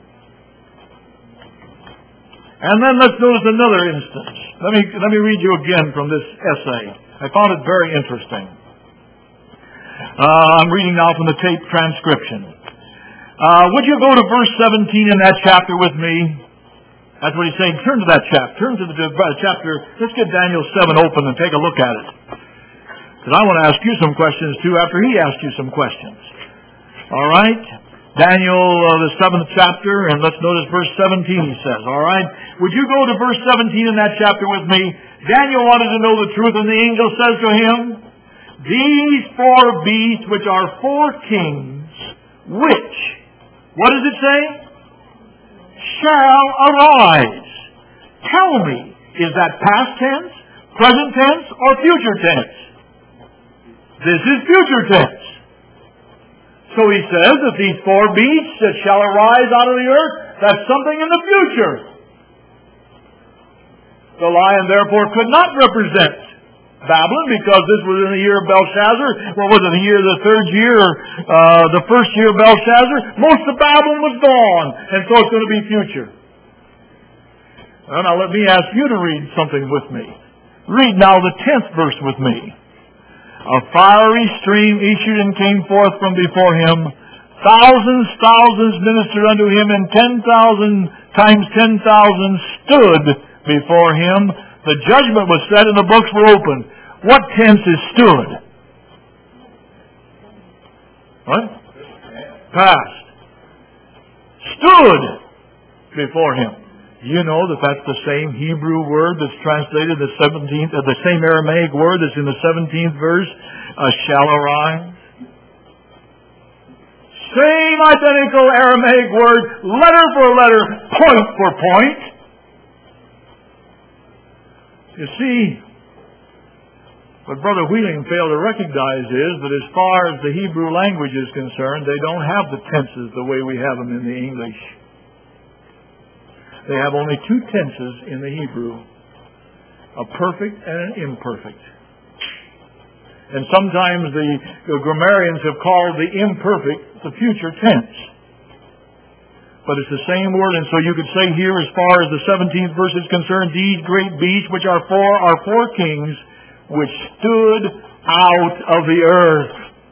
And then let's notice another instance. Let me, let me read you again from this essay. I found it very interesting. Uh, I'm reading now from the tape transcription. Uh, would you go to verse seventeen in that chapter with me? That's what he's saying. Turn to that chapter. Turn to the uh, chapter. Let's get Daniel seven open and take a look at it. Because I want to ask you some questions too after he asks you some questions. All right? Daniel, uh, the seventh chapter, and let's notice verse seventeen, he says. All right? Would you go to verse seventeen in that chapter with me? Daniel wanted to know the truth, and the angel says to him, these four beasts which are four kings, which, what does it say? Shall arise. Tell me, is that past tense, present tense, or future tense? This is future tense. So he says that these four beasts that shall arise out of the earth, that's something in the future. The lion therefore could not represent Babylon, because this was in the year of Belshazzar. What was it, the year, the third year, uh, the first year of Belshazzar? Most of Babylon was gone, and so it's going to be future. Well, now let me ask you to read something with me. Read now the tenth verse with me. A fiery stream issued and came forth from before him. Thousands, thousands ministered unto him, and ten thousand times ten thousand stood before him. The judgment was set and the books were opened. What tense is stood? What? Past. Stood before him. You know that that's the same Hebrew word that's translated the seventeenth, uh, the same Aramaic word that's in the seventeenth verse, uh, shall arise. Same identical Aramaic word, letter for letter, point for point. You see, what Brother Wheeling failed to recognize is that as far as the Hebrew language is concerned, they don't have the tenses the way we have them in the English. They have only two tenses in the Hebrew, a perfect and an imperfect. And sometimes the, the grammarians have called the imperfect the future tense. But it's the same word, and so you could say here, as far as the seventeenth verse is concerned, these great beasts, which are four, are four kings, which stood out of the earth,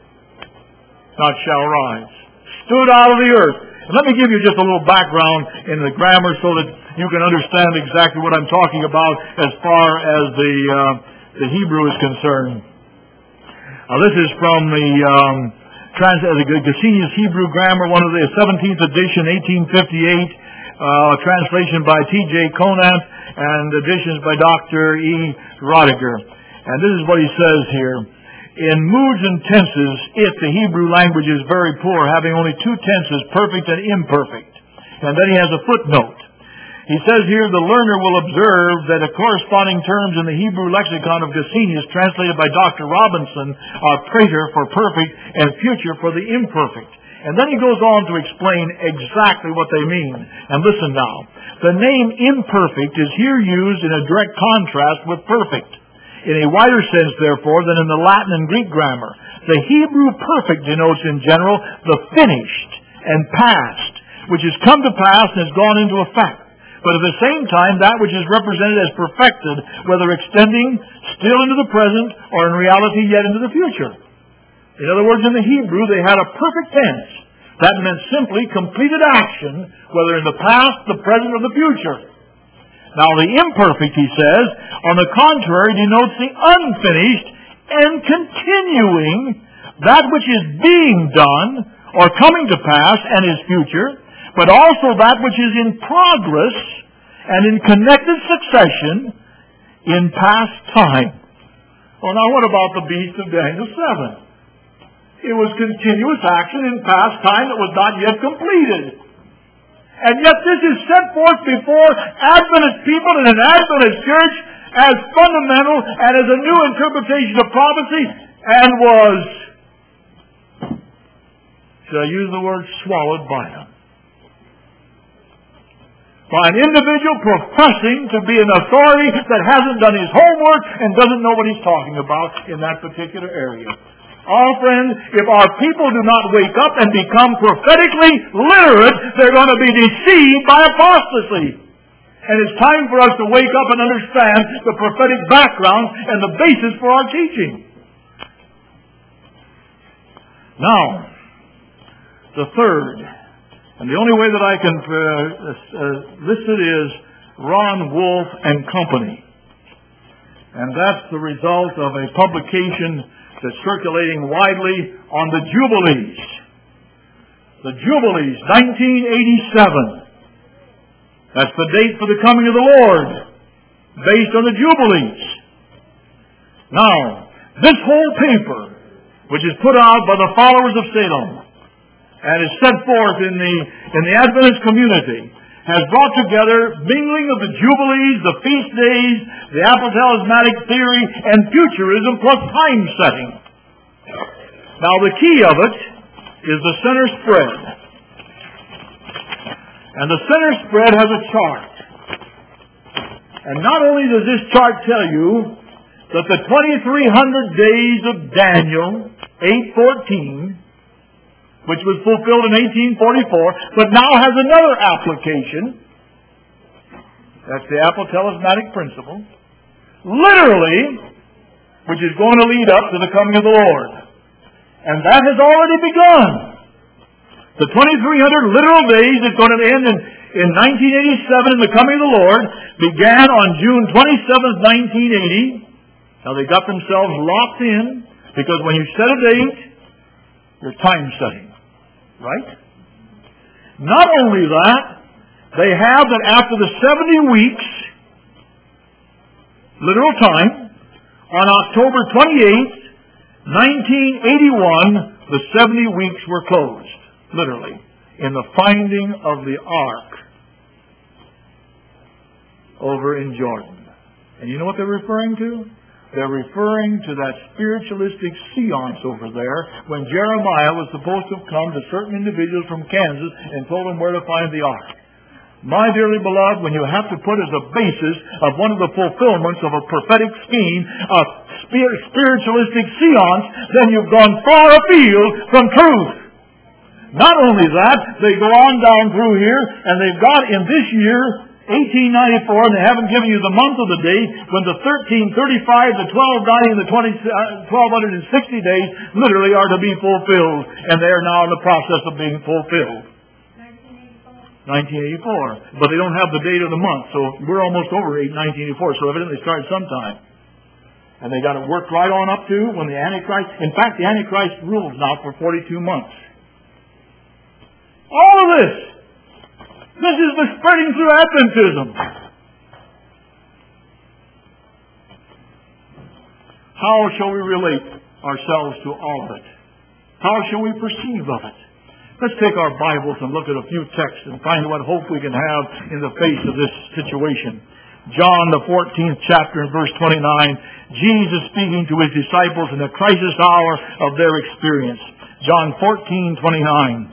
not shall rise. Stood out of the earth. And let me give you just a little background in the grammar so that you can understand exactly what I'm talking about as far as the uh, the Hebrew is concerned. Now, this is from the um, Trans- the Gesenius Hebrew Grammar, one of the seventeenth edition, eighteen fifty-eight, uh, translation by T J Conant, and editions by Doctor E. Rodiger. And this is what he says here. In moods and tenses, if the Hebrew language is very poor, having only two tenses, perfect and imperfect. And then he has a footnote. He says here, the learner will observe that the corresponding terms in the Hebrew lexicon of Gesenius, translated by Doctor Robinson, are praeter for perfect and future for the imperfect. And then he goes on to explain exactly what they mean. And listen now. The name imperfect is here used in a direct contrast with perfect, in a wider sense, therefore, than in the Latin and Greek grammar. The Hebrew perfect denotes in general the finished and past, which has come to pass and has gone into effect. But at the same time, that which is represented as perfected, whether extending still into the present or in reality yet into the future. In other words, in the Hebrew, they had a perfect tense. That meant simply completed action, whether in the past, the present, or the future. Now, the imperfect, he says, on the contrary, denotes the unfinished and continuing, that which is being done or coming to pass and is future, but also that which is in progress and in connected succession in past time. Well, now what about the beast of Daniel seven? It was continuous action in past time that was not yet completed. And yet this is set forth before Adventist people in an Adventist church as fundamental and as a new interpretation of prophecy, and was, should I use the word, swallowed by them. By an individual professing to be an authority that hasn't done his homework and doesn't know what he's talking about in that particular area. Oh, friends, if our people do not wake up and become prophetically literate, they're going to be deceived by apostasy. And it's time for us to wake up and understand the prophetic background and the basis for our teaching. Now, the third, and the only way that I can uh, uh, list it is Ron Wolf and Company. And that's the result of a publication that's circulating widely on the Jubilees. The Jubilees, nineteen eighty-seven. That's the date for the coming of the Lord, based on the Jubilees. Now, this whole paper, which is put out by the followers of Salem, and is set forth in the, in the Adventist community, has brought together mingling of the Jubilees, the feast days, the apostolic theory, and futurism plus time setting. Now the key of it is the center spread. And the center spread has a chart. And not only does this chart tell you that the twenty-three hundred days of Daniel, eight fourteen, which was fulfilled in eighteen forty-four, but now has another application. That's the apostolic principle. Literally, which is going to lead up to the coming of the Lord. And that has already begun. The twenty-three hundred literal days that's going to end in, in nineteen eighty-seven in the coming of the Lord began on June twenty-seventh, nineteen eighty. Now they got themselves locked in because when you set a date, you're time setting. Right? Not only that, they have that after the seventy weeks, literal time, on October twenty-eighth, nineteen eighty-one, the seventy weeks were closed, literally, in the finding of the ark over in Jordan. And you know what they're referring to? They're referring to that spiritualistic seance over there when Jeremiah was supposed to have come to certain individuals from Kansas and told them where to find the ark. My dearly beloved, when you have to put as a basis of one of the fulfillments of a prophetic scheme a spiritualistic seance, then you've gone far afield from truth. Not only that, they go on down through here and they've got in this year eighteen ninety-four, and they haven't given you the month of the day when the thirteen thirty-five, the twelve ninety, and the twelve sixty days literally are to be fulfilled, and they are now in the process of being fulfilled. nineteen eighty-four. But they don't have the date of the month, so we're almost over nineteen eighty-four, so evidently it started sometime. And they got it worked right on up to when the Antichrist, in fact the Antichrist rules now for forty-two months. All of this, this is the spreading through Adventism. How shall we relate ourselves to all of it? How shall we perceive of it? Let's take our Bibles and look at a few texts and find what hope we can have in the face of this situation. John, the fourteenth chapter and verse twenty-nine, Jesus speaking to His disciples in the crisis hour of their experience. John fourteen twenty-nine.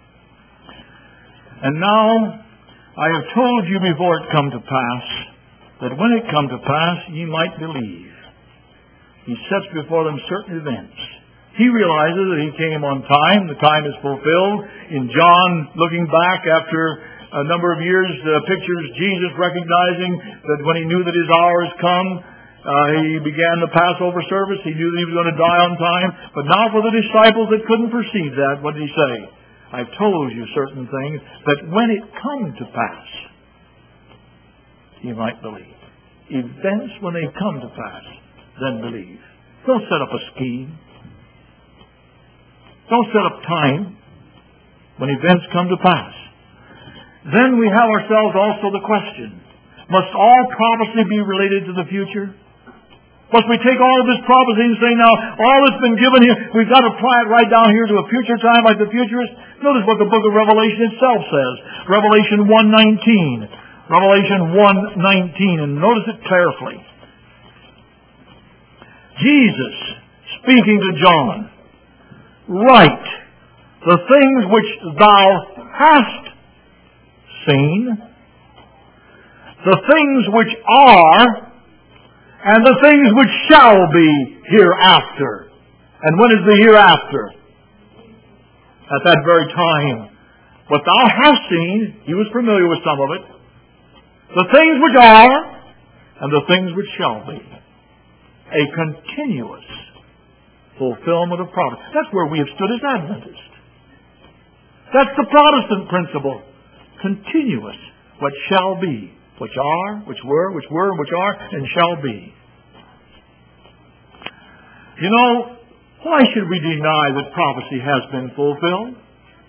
And now I have told you before it come to pass, that when it come to pass, ye might believe. He sets before them certain events. He realizes that He came on time. The time is fulfilled. In John, looking back after a number of years, uh, pictures Jesus recognizing that when He knew that His hour has come, uh, He began the Passover service. He knew that He was going to die on time. But now for the disciples that couldn't perceive that, what did He say? I've told you certain things that when it come to pass, you might believe. Events when they come to pass, then believe. Don't set up a scheme. Don't set up time when events come to pass. Then we have ourselves also the question, must all prophecy be related to the future? Must we take all of this prophecy and say, now, all that's been given here, we've got to apply it right down here to a future time like the futurists? Notice what the book of Revelation itself says. Revelation one nineteen. Revelation one nineteen. And notice it carefully. Jesus speaking to John, write the things which thou hast seen, the things which are, and the things which shall be hereafter. And when is the hereafter? At that very time. What thou hast seen, he was familiar with some of it, the things which are, and the things which shall be. A continuous fulfillment of prophecy. That's where we have stood as Adventists. That's the Protestant principle. Continuous. What shall be. Which are, which were, which were, which are, and shall be. You know, why should we deny that prophecy has been fulfilled?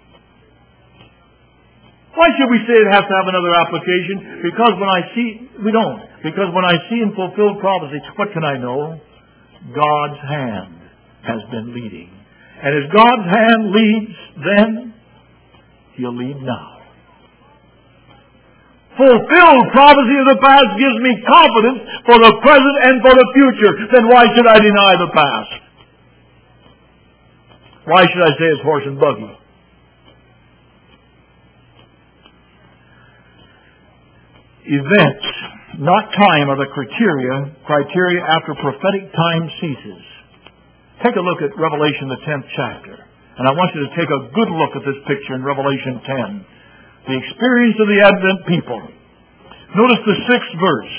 Why should we say it has to have another application? Because when I see, we don't. Because when I see and fulfill prophecy, what can I know? God's hand has been leading. And as God's hand leads then, He'll lead now. Fulfilled prophecy of the past gives me confidence for the present and for the future. Then why should I deny the past? Why should I say it's horse and buggy? Events, not time, are the criteria, criteria after prophetic time ceases. Take a look at Revelation, the tenth chapter. And I want you to take a good look at this picture in Revelation ten. The experience of the Advent people. Notice the sixth verse.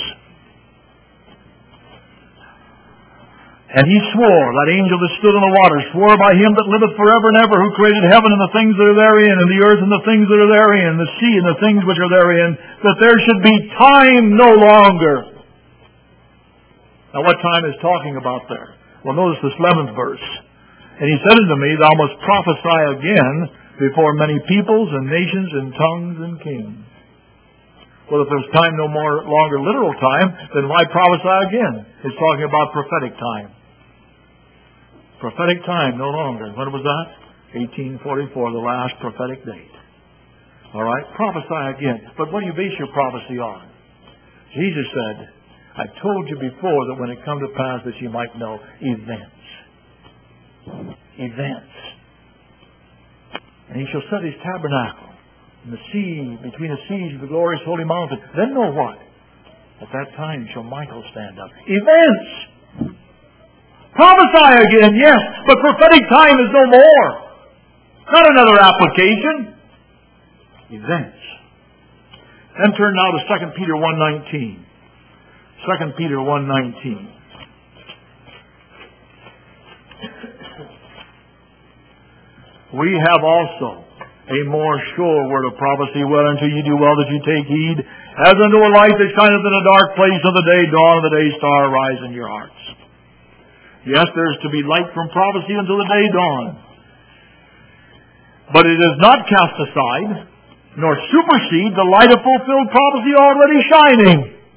And he swore, that angel that stood on the water, swore by him that liveth forever and ever, who created heaven and the things that are therein, and the earth and the things that are therein, the sea and the things which are therein, that there should be time no longer. Now what time is talking about there? Well, notice this eleventh verse. And he said unto me, thou must prophesy again before many peoples and nations and tongues and kings. Well, if there's time no more longer literal time, then why prophesy again? It's talking about prophetic time. Prophetic time no longer. When was that? eighteen forty-four, the last prophetic date. All right, prophesy again. But what do you base your prophecy on? Jesus said, I told you before that when it come to pass that you might know events. Events. And he shall set his tabernacle in the sea, between the seas of the glorious holy mountain. Then know what? At that time shall Michael stand up. Events! Prophesy again, yes, but prophetic time is no more. Not another application. Events. Then turn now to Second Peter one nineteen. Second Peter one nineteen. We have also a more sure word of prophecy, whereunto ye do well that you take heed, as unto a light that shineth in a dark place, and the day dawn and the day star arise in your hearts. Yes, there is to be light from prophecy until the day dawn. But it is not cast aside, nor supersede the light of fulfilled prophecy already shining.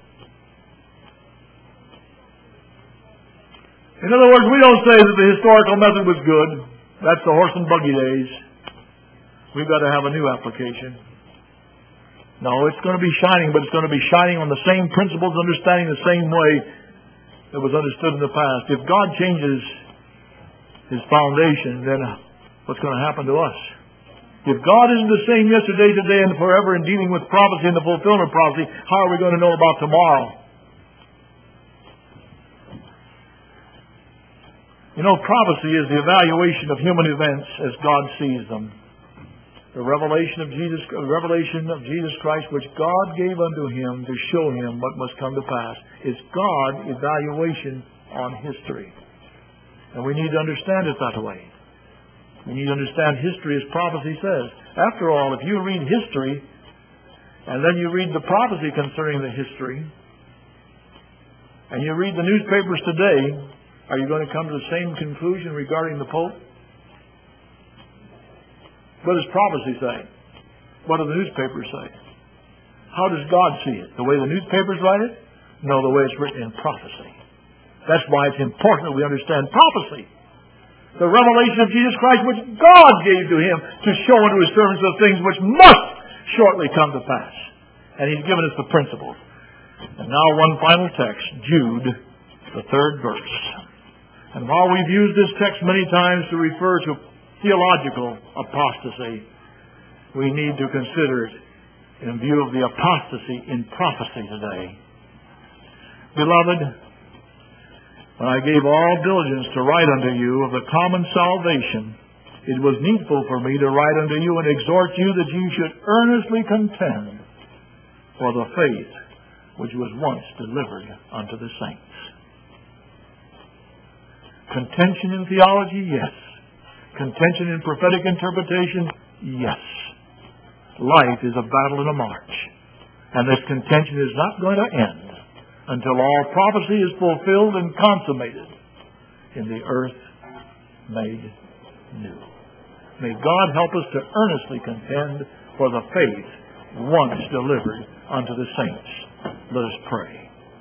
In other words, we don't say that the historical method was good. That's the horse and buggy days. We've got to have a new application. No, it's going to be shining, but it's going to be shining on the same principles, understanding the same way that was understood in the past. If God changes His foundation, then what's going to happen to us? If God isn't the same yesterday, today, and forever in dealing with prophecy and the fulfillment of prophecy, how are we going to know about tomorrow? You know, prophecy is the evaluation of human events as God sees them. The revelation of Jesus, the revelation of Jesus Christ, which God gave unto Him to show Him what must come to pass, is God's evaluation on history. And we need to understand it that way. We need to understand history as prophecy says. After all, if you read history, and then you read the prophecy concerning the history, and you read the newspapers today, are you going to come to the same conclusion regarding the Pope? What does prophecy say? What do the newspapers say? How does God see it? The way the newspapers write it? No, the way it's written in prophecy. That's why it's important that we understand prophecy. The revelation of Jesus Christ which God gave to Him to show unto His servants the things which must shortly come to pass. And He's given us the principles. And now one final text, Jude, the third verse. And while we've used this text many times to refer to theological apostasy, we need to consider it in view of the apostasy in prophecy today. Beloved, when I gave all diligence to write unto you of the common salvation, it was needful for me to write unto you and exhort you that you should earnestly contend for the faith which was once delivered unto the saints. Contention in theology, yes. Contention in prophetic interpretation, yes. Life is a battle and a march. And this contention is not going to end until all prophecy is fulfilled and consummated in the earth made new. May God help us to earnestly contend for the faith once delivered unto the saints. Let us pray.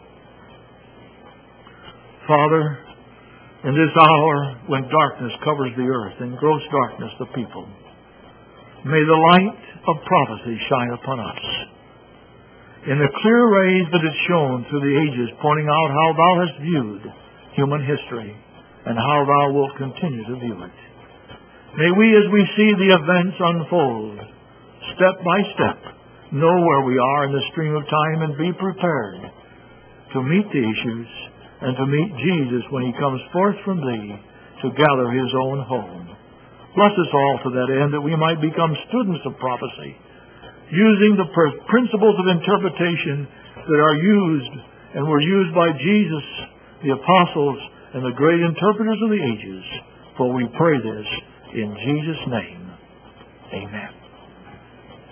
Father, in this hour when darkness covers the earth and gross darkness the people, may the light of prophecy shine upon us. In the clear rays that it shone through the ages, pointing out how thou hast viewed human history and how thou wilt continue to view it. May we, as we see the events unfold, step by step, know where we are in the stream of time and be prepared to meet the issues and to meet Jesus when He comes forth from Thee to gather His own home. Bless us all to that end, that we might become students of prophecy, using the principles of interpretation that are used and were used by Jesus, the apostles, and the great interpreters of the ages. For we pray this in Jesus' name. Amen.